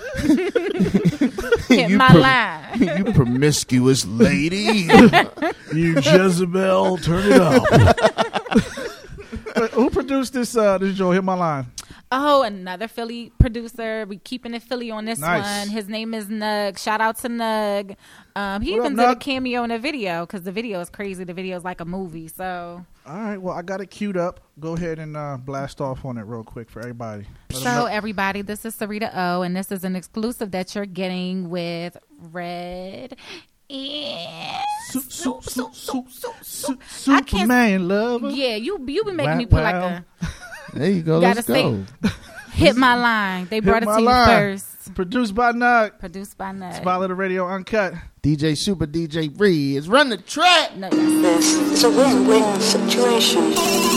Hit my line. You promiscuous lady. You Jezebel, turn it up. Who produced this joint? Hit My Line. Oh, another Philly producer. We keeping it Philly on this one. His name is Nug. Shout out to Nug. He even did a cameo in a video because the video is crazy. The video is like a movie. So all right, well I got it queued up. Go ahead and blast off on it real quick for everybody. So everybody, this is Sarita O, and this is an exclusive that you're getting with Red. Superman lover. Yeah, you been making me put like a. There you go. Let's go. Hit My Line. They brought it to you first. Produced by Nug. Spotlight of Radio Uncut. DJ Super, DJ Reed. Run the track. No, it's a win-win situation.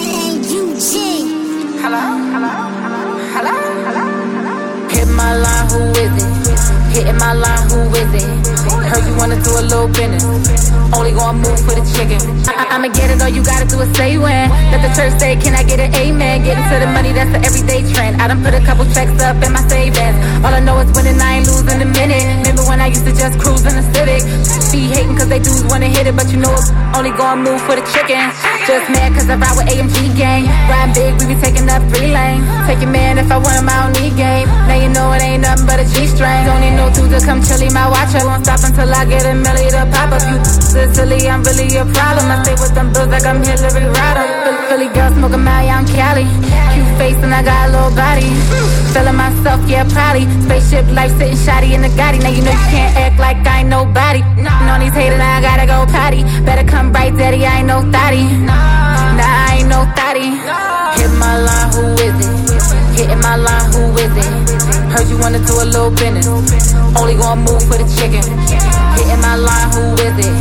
Hello. Hit my line, who is it? Hitting my line, who is it? Heard you wanna do a little business. Only gonna move for the chicken. I'ma get it, all you gotta do is say when. Let the church say, can I get an amen? Getting to the money, that's the everyday trend. I done put a couple checks up in my savings. All I know is winning, I ain't losing a minute. Remember when I used to just cruise in the Civic? Be hating cause they dudes wanna hit it, but you know it's only gonna move for the chicken. Just mad cause I ride with AMG gang. Riding big, we be taking up 3 lanes. Take your man if I want him, I don't need game. Now you know it ain't nothing but a G-string. Don't need no dude to come chilly my watch. I won't stop until I get a milli to pop up. You silly, I'm really a problem. I stay with them bills like I'm Hillary Rodham. Philly girl smoking my on Cali. Cute face and I got a little body. Feeling myself, yeah, probably. Spaceship life sitting shoddy in the Gotti. Now you know you can't act like I ain't nobody. On these haters, I gotta go potty. Better come right, daddy, I ain't no thotty. Nah, I ain't no thotty. Hit my line, who is it? Hitting my line, who is it? Heard you wanna do a little business. Only gonna move for the chicken. Hitting my line, who is it?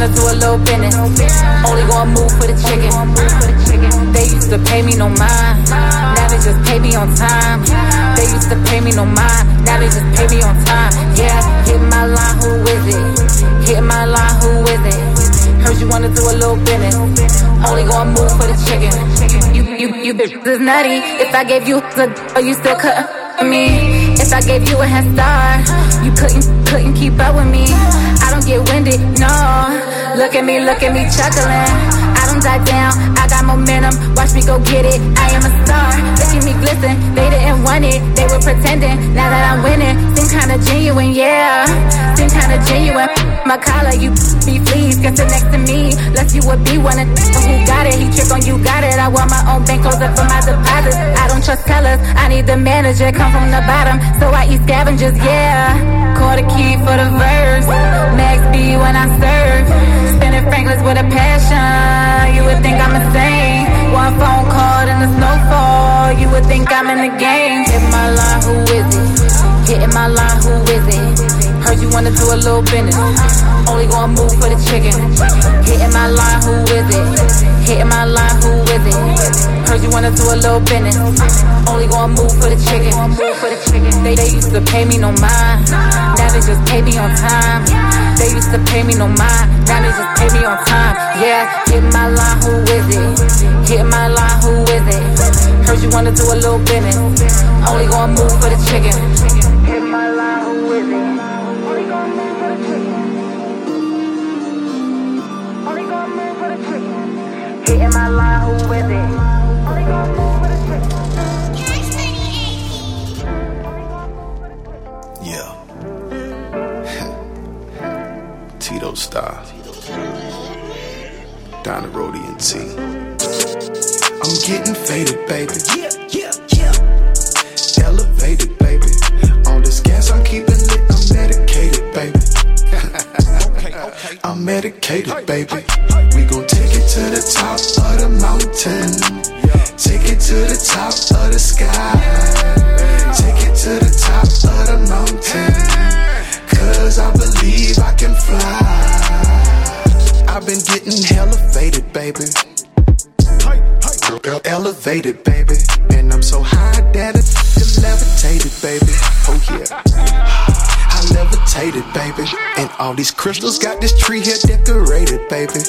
wanna do a little business. Only gonna move for the chicken. They used to pay me no mind. Now they just pay me on time. They used to pay me no mind. Now they just pay me on time. Yeah, hit my line, who is it? Hit my line, who is it? Heard you wanna do a little business. Only gonna move for the chicken. You bitch is nutty. If I gave you a, you still couldn't me. If I gave you a head start, you couldn't keep up with me. I don't get winded, no. Look at me chuckling. I don't die down, I got momentum. Watch me go get it. I am a star. Look at me glisten. They didn't want it, they were pretending. Now that I'm winning, seem kinda genuine, yeah. Seem kinda genuine. My collar, you be pleased. Get sit next to me, lest you would be one of who got it. He trick on you, got it. I want my own bank closer for my deposits. I don't trust tellers, I need the manager. Come from the bottom, so I eat scavengers, yeah. Call the key for the verse. Max B when I serve. Spinning Franklin's with a passion. You would think I'm insane. One phone call and the snowfall. You would think I'm in the game. Hit my line, who is it? Hitting my line, who is it? Heard you wanna do a little business. Only gonna move for the chicken. Hitting my line, who is it? Hitting my line, who is it? Heard you wanna do a little business. Only gonna move for the chicken. They used to pay me no mind. Now they just pay me on time. They used to pay me no mind. Now they just pay me on time. Yeah, hit my line, who is it? Hit my line, who is it? Heard you wanna do a little business. Only gonna move for the chicken. Hit my line, who is it? Only gonna move for the chicken. Only gonna move for the chicken. Hitting my line, who is it? Only gonna move for the chicken. Yeah. Tito style. Down the road ENT. I'm getting faded, baby. Elevated, baby. All this gas I'm keeping lit, I'm medicated, baby. I'm medicated, baby. We gon' take it to the top of the mountain. Take it to the top of the sky. Take it to the top of the mountain. Cause I believe I can fly. I've been getting hella faded, baby. Elevated, baby. And I'm so high that it's levitated, baby. Oh yeah, I levitated, baby. And all these crystals got this tree here decorated, baby.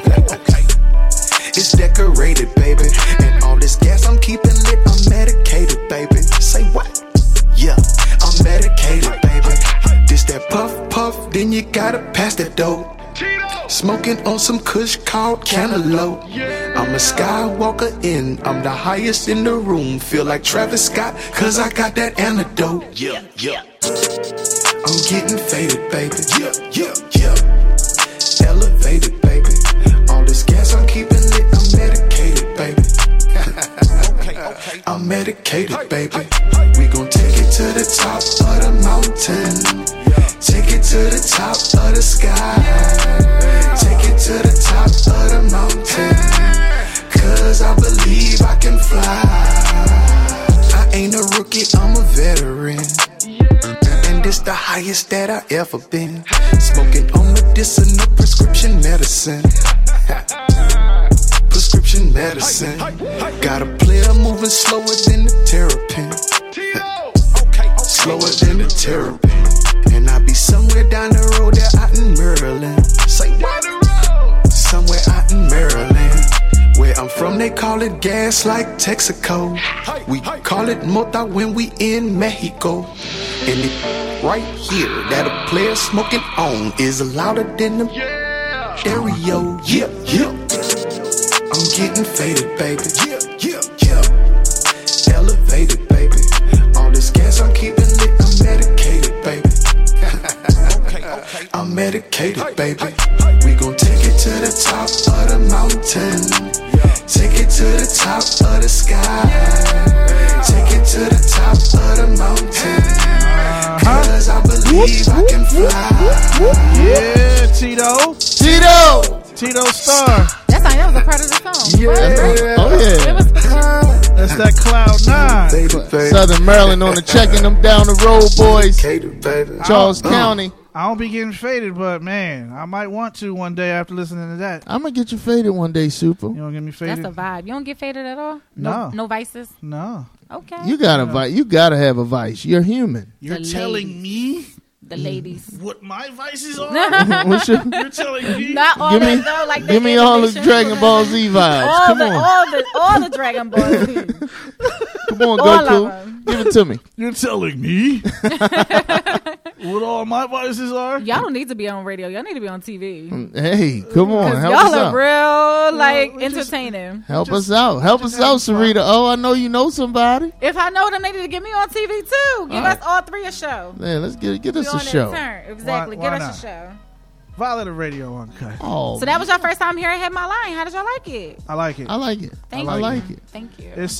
It's decorated, baby. And all this gas I'm keeping lit, I'm medicated, baby. Say what? Yeah, I'm medicated, baby. This that puff, puff, then you gotta pass that dope. Smoking on some kush called Cantaloupe. I'm a skywalker in, I'm the highest in the room. Feel like Travis Scott, cause I got that antidote. Yeah. I'm getting faded, baby. Yeah. Elevated, baby. All this gas I'm keeping lit, I'm medicated, baby. I'm medicated, baby. We gon' take it to the top of the mountain. Take it to the top of the sky. Take it to the top of the mountain. Cause I believe I can fly. I ain't a rookie, I'm a veteran. And this the highest that I ever been. Smoking on medicinal prescription medicine. Prescription medicine. Got a player moving slower than the terrapin. Slower than the terrapin. And I be somewhere down the road there out in Maryland. Say what? Somewhere out in Maryland. Where I'm from they call it gas like Texaco. We call it mota when we in Mexico. And it right here that a player smoking on is louder than the stereo. Yeah. I'm getting faded, baby. Yeah. Elevated, baby. All this gas I'm keeping lit, I'm medicated, baby. I'm medicated, baby. We gon' take it to the top of the mountain. Take it to the top of the sky. Take it to the top of the mountain. Cause I believe I can fly. Yeah, Tito Star. That was a part of the song. Yeah. Oh yeah. It was That's that Cloud 9. Southern Maryland on the checking them down the road, boys. Charles County. I don't be getting faded, but man, I might want to one day after listening to that. I'm gonna get you faded one day, Super. You don't get me faded? That's a vibe. You don't get faded at all? No. No vices? No. Okay. You gotta have a vice. You're human. You're telling me? The ladies. What my vices are? You're telling me? Not all that though. Like give me all the Dragon Ball Z vibes. Come on. All the Dragon Ball Z. Come on, Goku. Give it to me. You're telling me what all my vices are? Y'all don't need to be on radio. Y'all need to be on TV. Hey, come on. Help y'all us out. are real, like, entertaining. Help us out. Help us out, Sarita. Oh, I know you know somebody. If I know them, they need to get me on TV, too. Give us all three a show. Man, let's get us a show. Exactly. Why Get not? us a show. Violet Radio Uncut. Oh, so that was your first time hearing Hit My Line. How did y'all like it? I like it. I like it. Thank I you. like it. Thank you. It's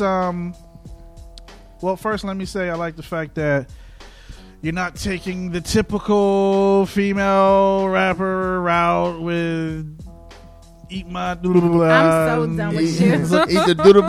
well, first let me say I like the fact that you're not taking the typical female rapper route with eat my I'm so done with you. Eat the doodle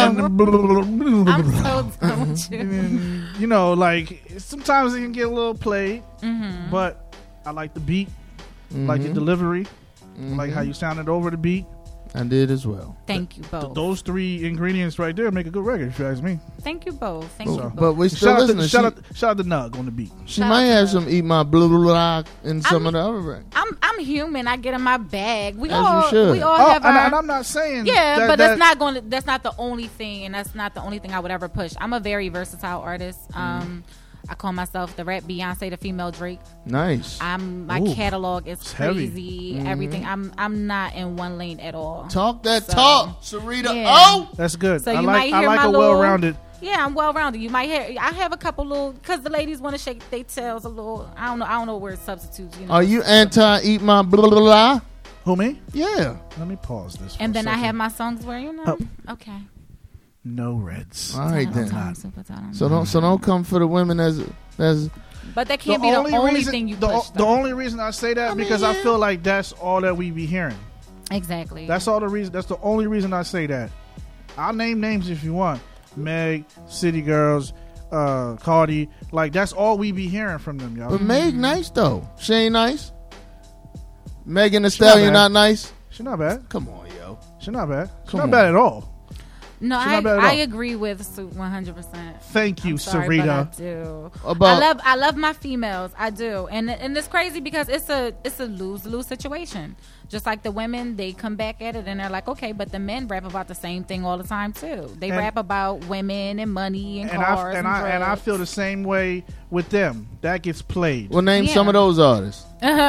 I'm so done with you. You know, like sometimes it can get a little played, but I like the beat, like the delivery, like how you sounded over the beat. I did as well. Thank you both. Those three ingredients right there make a good record, if you ask me. Thank you both. Thank you both. But we still listening. Shout out to Nug on the beat. She might have some eat my blah blah blah in some of the other records. I'm human. I get in my bag. We As all you should. we all have our. And I'm not saying but that's not the only thing, and that's not the only thing I would ever push. I'm a very versatile artist. I call myself the rap Beyonce, the female Drake. Nice. My catalog is crazy. Everything. I'm not in one lane at all. Talk that talk, Sarita. Yeah. Oh, that's good. So I you like might hear my a well-rounded. Yeah, I'm well-rounded. You might hear. I have a couple little because the ladies want to shake their tails a little. I don't know where substitutes. You know. Are you anti eat my blah blah blah? Who, me? Yeah. Let me pause this. And then I I have my songs where you know. Okay. No reds. All right then. So don't come for the women as. But that can't be the only thing you push. The only reason I say that because I feel like that's all that we be hearing. Exactly. That's all the reason. That's the only reason I say that. I'll name names if you want. Meg, City Girls, Cardi. Like that's all we be hearing from them, y'all. But Meg nice though. She ain't nice. Megan Thee Stallion not nice. She not bad. Come on, yo. She not bad. She's not bad at all. No, I agree with 100%. Thank you, sorry, Sarita. but I do. I love my females. I do, and it's crazy because it's a lose-lose situation. Just like the women, they come back at it and they're like, okay, but the men rap about the same thing all the time too. They rap about women and money and cars and drugs. And I feel the same way with them. That gets played. Well, name some of those artists.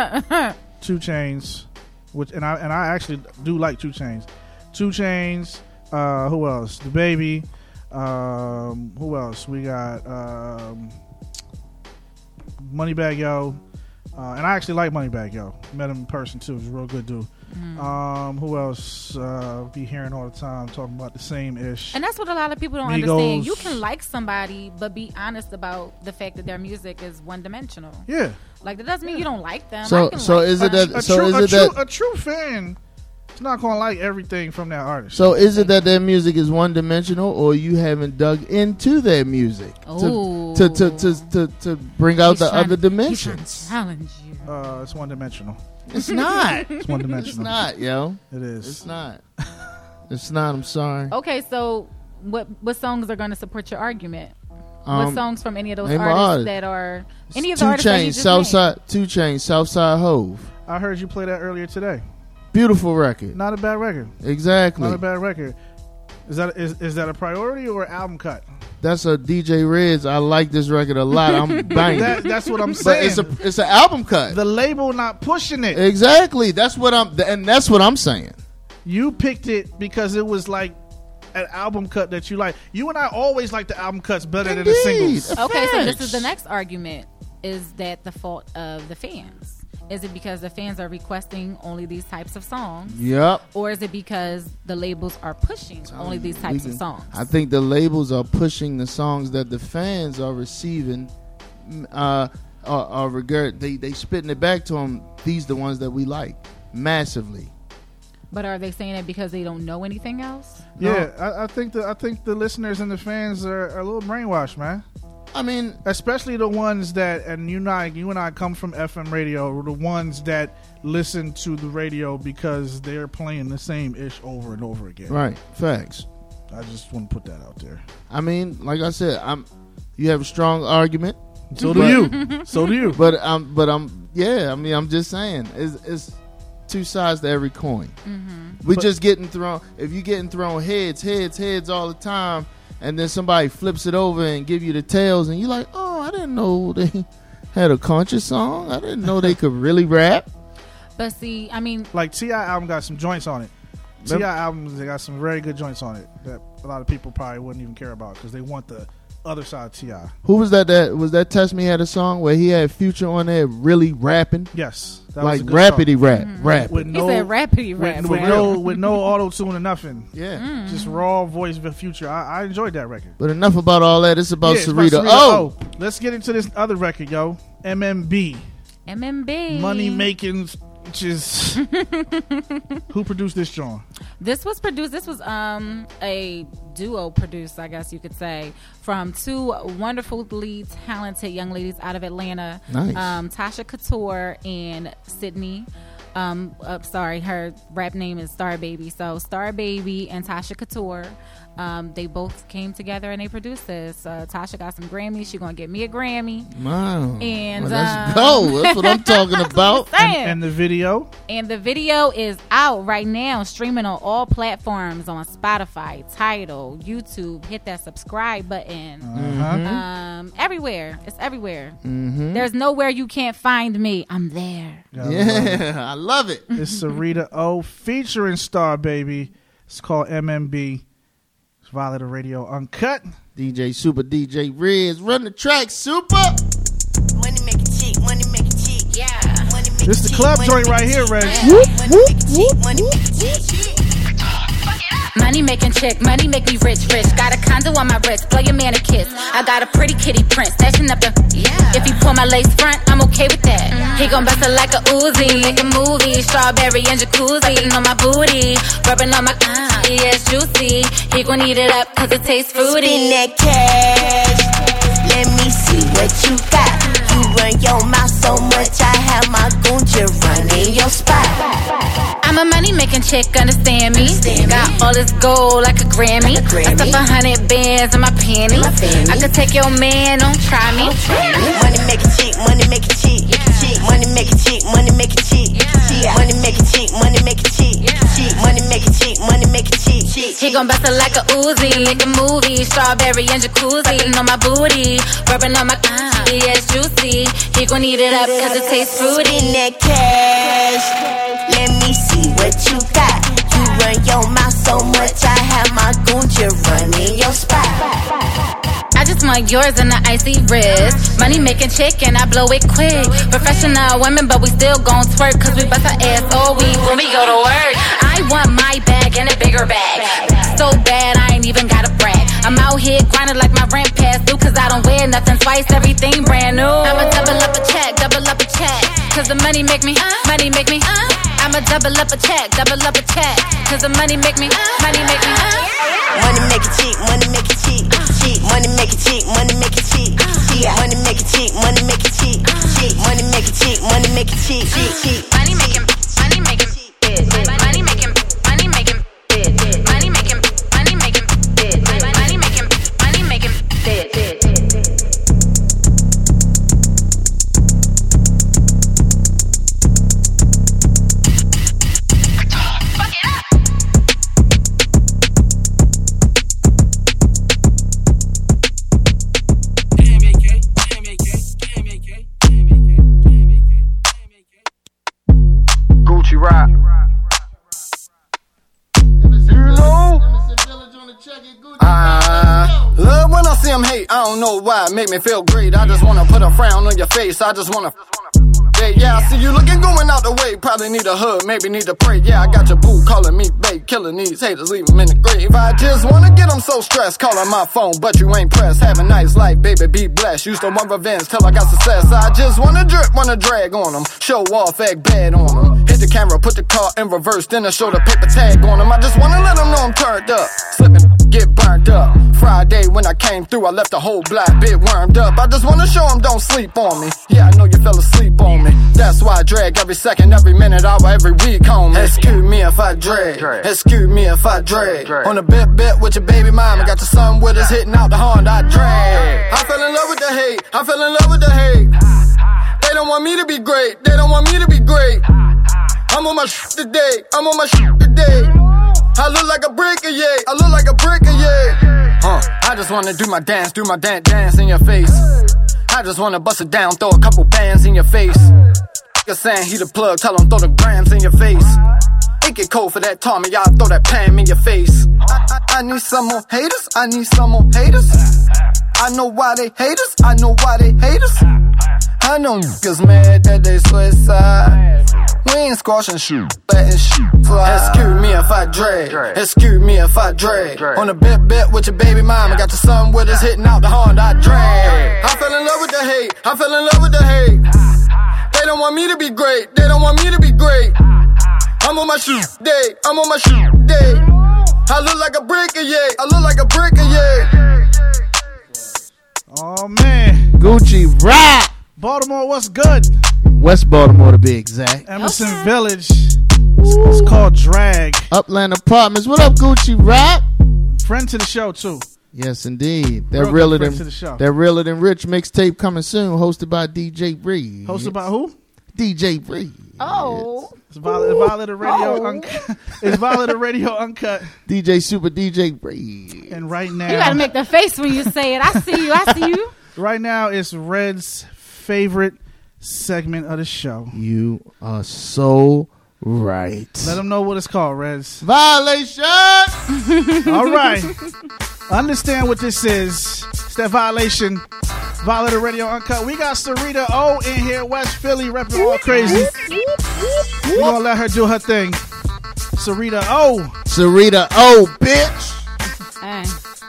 2 Chainz, and I actually do like 2 Chainz. 2 Chainz. Who else? The Baby. Who else? We got Moneybagg Yo. And I actually like Moneybagg Yo. Met him in person too. He's a real good dude. Who else? Be hearing all the time talking about the same ish. And that's what a lot of people don't understand. You can like somebody, but be honest about the fact that their music is one dimensional. Yeah. Like that doesn't mean you don't like them. So is it that a true fan? It's not gonna like everything from that artist. So is it that their music is one dimensional, or you haven't dug into their music to bring out the other dimensions? Challenge you. It's one dimensional. It's not. It's one dimensional. It's not, yo. It is. It's not. It's not. I'm sorry. Okay, so what songs are going to support your argument? What songs from any of those artists artists that are any of the 2 artists that you Chainz, just Southside, 2 Chainz, Southside Hove. I heard you play that earlier today. Beautiful record. Not a bad record. Exactly. Not a bad record. Is that a priority or an album cut? That's a DJ Reds. I like this record a lot. I'm banging. That's what I'm saying. But it's an album cut. The label not pushing it. Exactly. That's what I'm saying. You picked it because it was like an album cut that you like. You and I always like the album cuts better than the singles. Okay, so this is the next argument. Is that the fault of the fans? Is it because the fans are requesting only these types of songs? Yep. Or is it because the labels are pushing only these types of songs? I think the labels are pushing the songs that the fans are receiving. They spitting it back to them. These the ones that we like massively. But are they saying it because they don't know anything else? Yeah, I think the listeners and the fans are a little brainwashed, man. I mean, especially the ones that, and you and I come from FM radio, the ones that listen to the radio because they're playing the same ish over and over again. Right, facts. I just want to put that out there. I mean, like I said, you have a strong argument. So do you. So do you. But I'm just saying, it's two sides to every coin. Mm-hmm. We just getting thrown. If you getting thrown heads all the time, and then somebody flips it over and give you the tails, and you're like, oh, I didn't know they had a conscious song. I didn't know they could really rap. But see, I mean, like T.I. album got some joints on it. T.I. albums, they got some very good joints on it that a lot of people probably wouldn't even care about because they want the other side of T.I. Who was that? Was that Test Me had a song where he had Future on there really rapping? Yes, that like rapidy rap, rap. He said rapidy rap with no auto tune or nothing. Yeah, just raw voice of Future. I enjoyed that record. But enough about all that. It's about Sarita. Oh, let's get into this other record, yo. MMB. Money Making. Which is who produced this, John? This was a duo produced, I guess you could say, from two wonderfully talented young ladies out of Atlanta. Nice. Tasha Couture and Sydney. Her rap name is Star Baby. So Star Baby and Tasha Couture, they both came together and they produced this. Tasha got some Grammys. She's gonna get me a Grammy. Wow. And let's go. That's what I'm talking about. And the video. And the video is out right now, streaming on all platforms, on Spotify, Tidal, YouTube. Hit that subscribe button. Everywhere. It's everywhere. Mm-hmm. There's nowhere you can't find me. I'm there. I love it. It's Sarita O featuring Star Baby. It's called MMB. It's Violator Radio Uncut. DJ Super, DJ Riz. Run the track, Super. Money make it cheap, money make it cheap. Yeah. This is the club joint right here, Reg. Money make it cheap. Money making chick, money make me rich. Got a condo on my wrist, blow your man a kiss. I got a pretty kitty prince, stashing up the. If he pull my lace front, I'm okay with that. He gon' bust it like a Uzi, make a movie, strawberry and jacuzzi, sucking on my booty, rubbing on my yeah, it's juicy. He gon' eat it up 'cause it tastes fruity. Spend that cash, let me see what you got. You run your mouth so much, I have my goonja running your spot. I'm a money making chick, understand me? Got all this gold like a Grammy. I stuff 100 bands in my panties. I could take your man, don't try me. Money make it cheap, money make it cheap. Money make it cheap, money make it cheap. Money make it cheap, money make it cheap. Money make it cheap, money make it cheap. He gon' bust it like a Uzi, make a movie, strawberry and jacuzzi, sucking on my booty, rubbing on my yeah, it's juicy. He gon' eat it up 'cause it tastes fruity. Spend that cash, let me see what you got. You run your mouth so much, I have my goonja running your spot. I just want yours and the icy wrist. Money making chick and I blow it quick. Professional women, but we still gon' twerk 'cause we bust our ass all week when we go to work. I want my bag and a bigger bag. So bad I ain't even gotta brag. I'm out here grinding like my rent pass due 'cause I don't wear nothing twice, everything brand new. I'ma double up a check, 'cause the money make me, money make me. I'ma double up a check, 'cause the money make me, money make me. Money make it cheap, money make it cheap. Money make it cheap, money make it cheap. Money make it cheap, money make it cheap. Money make it cheap, money make it cheap. Money making, money making, money making, money making, money making, money making, money making, money making. Gucci rap. You know? Love when I see him hate. I don't know why. Make me feel great. I just wanna put a frown on your face. I just wanna. Yeah, I see you looking going out the way. Probably need a hug, maybe need to pray. Yeah, I got your boo calling me babe, killing these haters, leave them in the grave. I just wanna get them so stressed, calling my phone, but you ain't pressed. Have a nice life, baby, be blessed. Used to want revenge till I got success. I just wanna drip, wanna drag on them, show off, act bad on them. Hit the camera, put the car in reverse, then I show the paper tag on him. I just wanna let him know I'm turned up. Slipping, get burnt up. Friday when I came through, I left the whole block bit wormed up. I just wanna show him don't sleep on me. Yeah, I know you fell asleep on me. That's why I drag every second, every minute, hour, every week on me. Excuse me if I drag. Excuse me if I drag. On a bit with your baby mama, got your son with us hitting out the horn. I drag. I fell in love with the hate. I fell in love with the hate. They don't want me to be great. They don't want me to be great. I'm on my today. I'm on my today. I look like a brick, yeah. I look like a brick, yeah. I just wanna do my dance in your face. I just wanna bust it down, throw a couple bands in your face. You're saying he the plug, tell him throw the grams in your face. It get cold for that Tommy, y'all throw that Pam in your face. I need some more haters, I need some more haters. I know why they hate us, I know why they hate us. I know niggas mad that they suicide. We ain't squashing shit, letting shit fly. Excuse me if I drag, excuse me if I drag. On a bit with your baby mama, got your son with us hitting out the horn, I drag. I fell in love with the hate, I fell in love with the hate. They don't want me to be great, they don't want me to be great. I'm on my shoot day, I'm on my shoot day. I look like a brick, yeah, I look like a brick, yeah. Oh man, Gucci rap. Baltimore, what's good? West Baltimore to be exact. Emerson Village. It's called Drag. Upland Apartments. What up, Gucci rap? Friend to the show too. Yes, indeed. That Real Realer good Than friend to the show. That Realer Than Rich mixtape coming soon, hosted by DJ Breeze. Hosted by who? DJ Breeze. Oh. It's Violator Radio Uncut. It's Violator Radio Uncut. DJ Super DJ Breeze. And right now, You gotta make the face when you say it. I see you. I see you. Right now, it's Red's favorite segment of the show. You are so right. Let them know what it's called, Reds. Violation! All right. Understand what this is. It's that Violation. Violator Radio Uncut. We got Sarita O in here, West Philly, repping all crazy. We're going to let her do her thing. Sarita O. Sarita O, bitch. Hey.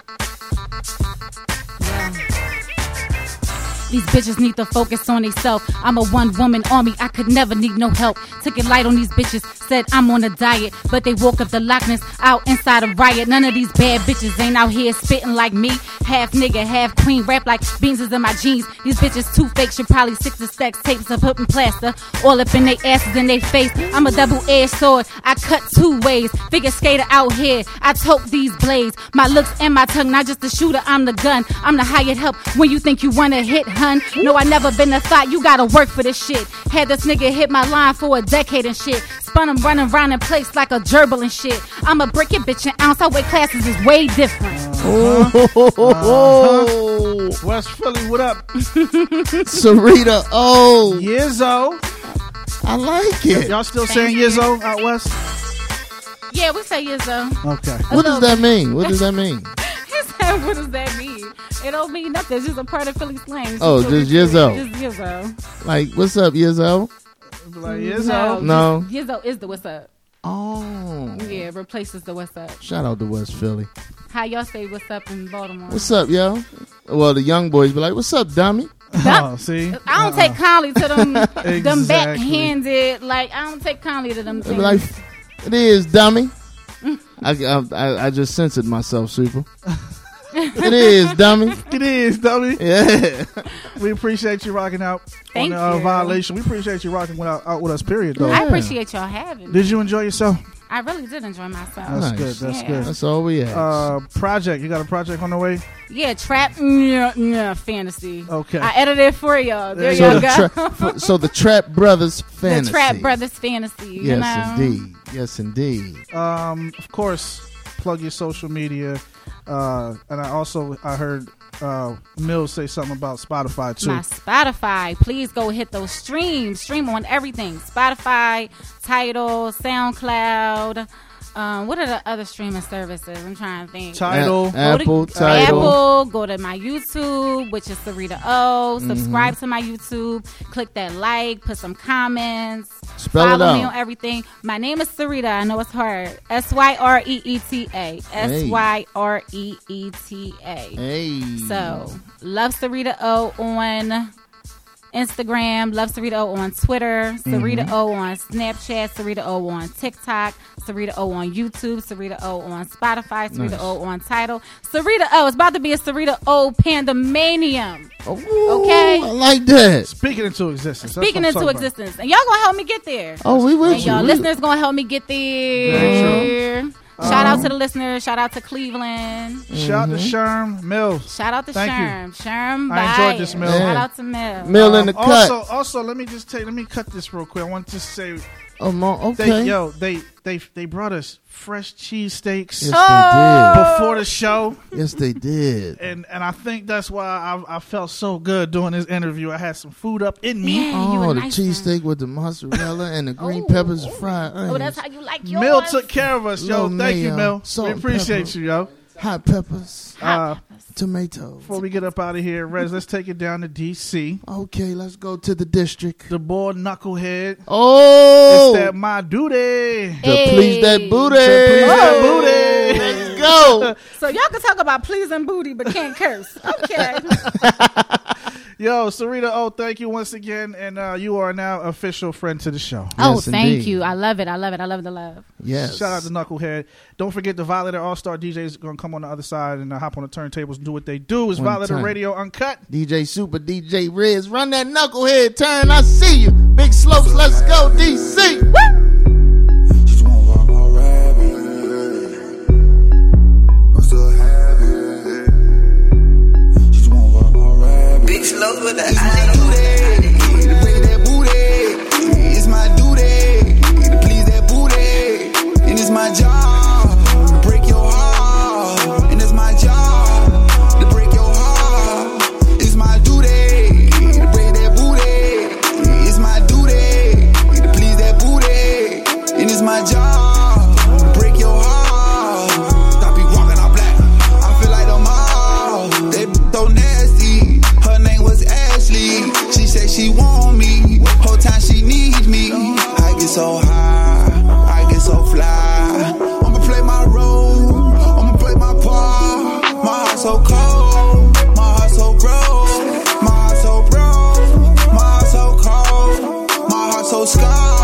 These bitches need to focus on themselves. I'm a one-woman army. I could never need no help. Took it light on these bitches. Said I'm on a diet. But they woke up the Loch Ness out inside a riot. None of these bad bitches ain't out here spitting like me. Half nigga, half queen. Rap like beans is in my jeans. These bitches too fake. Should probably 6 to stacks tapes of putting plaster. All up in they asses and they face. I'm a double-edged sword. I cut 2 ways. Figure skater out here. I tote these blades. My looks and my tongue. Not just a shooter, I'm the gun. I'm the hired help when you think you wanna hit, hun. No, I never been a thought. You gotta work for this shit. Had this nigga hit my line for a decade and shit. Spun him running around in place like a gerbil and shit. I'm a brick it, bitch, an ounce. Our weight classes is way different. West Philly, what up? Sarita O. Yizzo. I like it. Y'all still saying Yizzo out west? Yeah, we say Yizzo. Okay. What does that mean? What does that mean? He said, what does that mean? It don't mean nothing. It's just a part of Philly slang. Oh, just Yizzo. Just Yizzo. Like, what's up, Yizzo? Like Yizzo? No. Yizzo is the what's up. Oh. Yeah, it replaces the what's up. Shout out to West Philly. How y'all say what's up in Baltimore? What's up, yo? Well, the young boys be like, what's up, dummy? Oh, see? I don't take kindly to them, them Exactly. backhanded. Like, I don't take kindly to them They be things. like, it is, dummy. I just censored myself, Super. It is, dummy. It is, dummy. Yeah. We appreciate you rocking out Thank on the you. Violation. We appreciate you rocking out with us, period, though. I appreciate y'all having me. Did you enjoy yourself? I really did enjoy myself. That's good. That's Yeah. good. That's all we ask. Project. You got a project on the way? Yeah, trap fantasy. Okay. I edited it for y'all. There So y'all the, go. so the Trap Brothers fantasy. The Trap Brothers fantasy. You Yes, know? indeed. Yes, indeed. Of course, plug your social media. And I heard Mills say something about Spotify too. My Spotify. Please go hit those streams. Stream on everything. Spotify, Tidal, SoundCloud. What are the other streaming services? I'm trying to think. Tidal. Apple, Tidal. Apple. Go to my YouTube, which is Sarita O. Subscribe to my YouTube. Click that like. Put some comments. Spell it Follow me out. on everything. My name is Sarita. I know it's hard. Syreeta. Syreeta. Hey. So, love Sarita O on Instagram, Love Sarita O on Twitter, Sarita O on Snapchat, Sarita O on TikTok, Sarita O on YouTube, Sarita O on Spotify, Sarita O on Tidal. Sarita O, it's about to be a Sarita O Pandemanium. Okay? I like that. Speaking into existence. Speaking into existence. And y'all gonna help me get there. Oh, we will. And y'all listeners gonna help me get there. Shout out to the listeners. Shout out to Cleveland. Shout out to Sherm Mills. Shout out to Sherm. Sherm, bye. I enjoyed this, Mill. Shout out to Mill. Mill in the cut. Also, let me cut this real quick. I want to say, okay. They brought us fresh cheesesteaks. Yes, they did. Before the show. Yes, they did. And I think that's why I felt so good doing this interview. I had some food up in me. Yeah, the cheesesteak with the mozzarella and the green peppers and fried onions. Oh, that's how you like yours. Mill took care of us, yo. Little Thank you, mayo, Mill. salt We and appreciate pepper, you, yo. Hot peppers. Tomatoes. Before we get up out of here, Rez, let's take it down to D.C. Okay, let's go to the district. The boy Knucklehead. Oh! It's that my duty. To please that booty. To please that booty. Let's go. So y'all can talk about pleasing booty, but can't curse. Okay. Yo, Sarita O, thank you once again. And you are now official friend to the show. Oh, Yes, thank indeed. you. I love it. I love it. I love the love. Yes. Shout out to Knucklehead. Don't forget the Violator All-Star DJs going to come on the other side and hop on the turntables and do what they do. It's One Violator time. Radio Uncut. DJ Super, DJ Riz. Run that Knucklehead turn. I see you. Big slopes. Let's go, DC. Woo! Big slow with the it's my duty to please that booty, and it's my job to break your heart, and it's my job to break your heart. It's my duty to break that booty. It's my duty to please that booty, and it's my job to break your heart. Stop be walking all black. I feel like them all. They so nasty. Her name was Ashley. She said she want me. Whole time she needs me. I get so high. I get so fly. I'ma play my role. I'ma play my part. My heart so cold. My heart so broke. My heart so broke. My heart so cold. My heart so scarred.